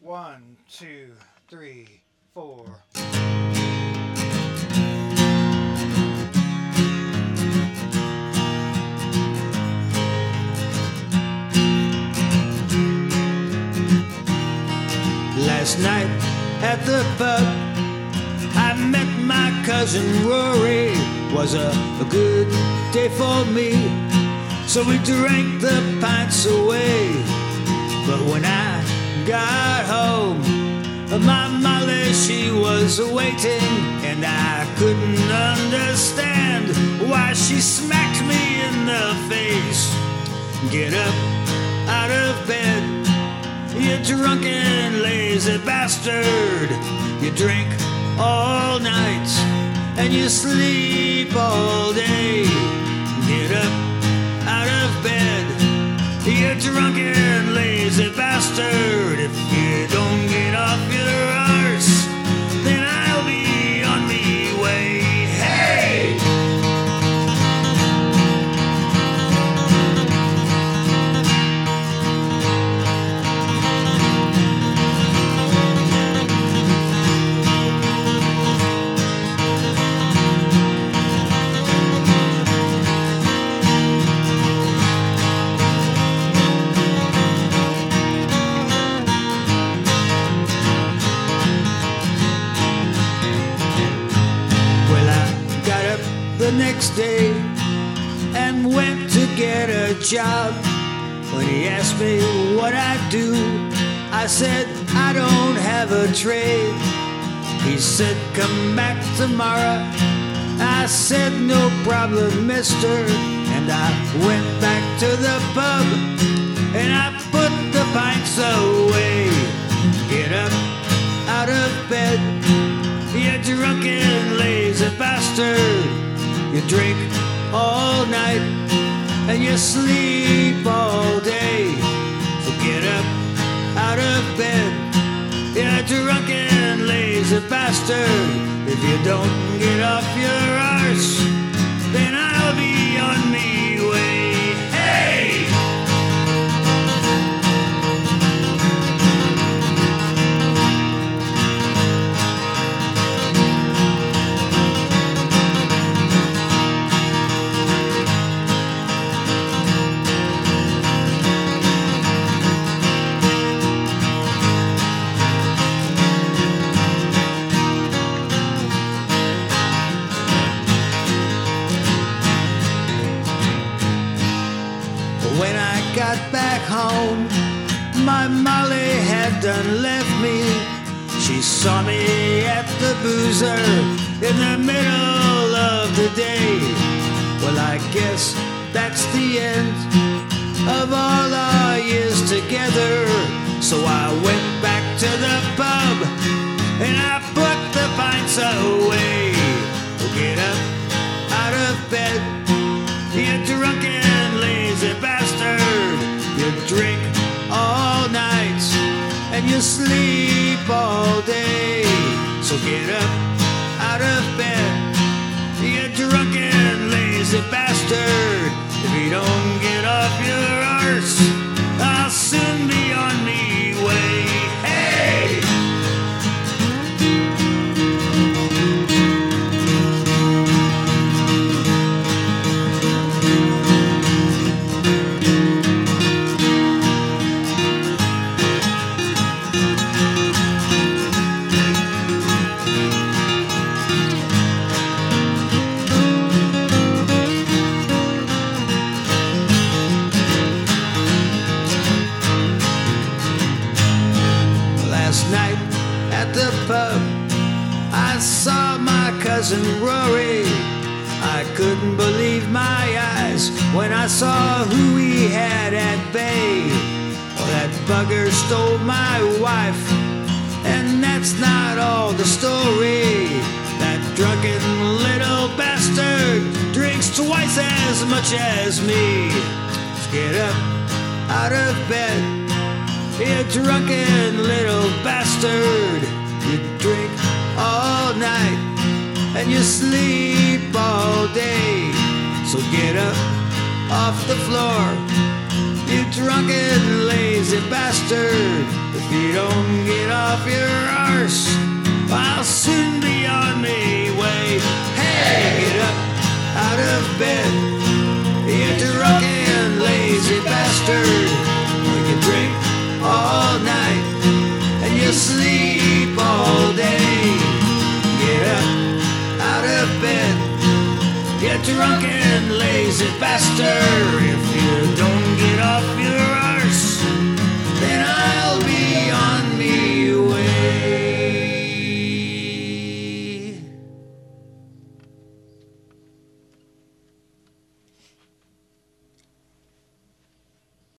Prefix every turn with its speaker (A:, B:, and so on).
A: One, two, three, four. Last night at the pub, I met my cousin Rory. Was a good day for me, so we drank the pints away. But when I got home, my Molly, she was waiting, and I couldn't understand why she smacked me in the face. Get up out of bed, you drunken, lazy bastard. You drink all night and you sleep all day. Get up out of bed, you drunken, lazy bastard. If you don't get off your arse, then I'll be on me way. Hey! The next day and went to get a job. When he asked me what I do, I said I don't have a trade. He said come back tomorrow. I said no problem, mister. And I went back to the pub and I put the pints away. Get up out of bed, you drunken, lazy bastard. You drink all night and you sleep all day. So get up out of bed, you drunken, lazy bastard. If you don't get off your arse, then I'll be on me way. Hey! When I got back home, my Molly had done left me. She saw me at the boozer in the middle of the day. Well, I guess that's the end of all our years together. So I went back to the pub and I put the pints away. Get up out of bed, you drunken, lazy bastard. You drink all night and you sleep all day. So get up out of bed, you drunken, lazy bastard. If you don't get off your arse, I'll soon be on me way. Hey! Last night at the pub, I saw my cousin Rory. I couldn't believe my eyes when I saw who he had at bay. Well, that bugger stole my wife, and that's not all the story. That drunken little bastard drinks twice as much as me. Just get up out of bed, you drunken little bastard. You drink all night and you sleep all day. So get up off the floor, You drunken, lazy bastard. If you don't get off your arse, I'll soon be on my way. Hey, get up out of bed, you drunken, lazy bastard. You drink all night and you sleep all day. Get up out of bed, you drunken, lazy bastard. If you don't get off your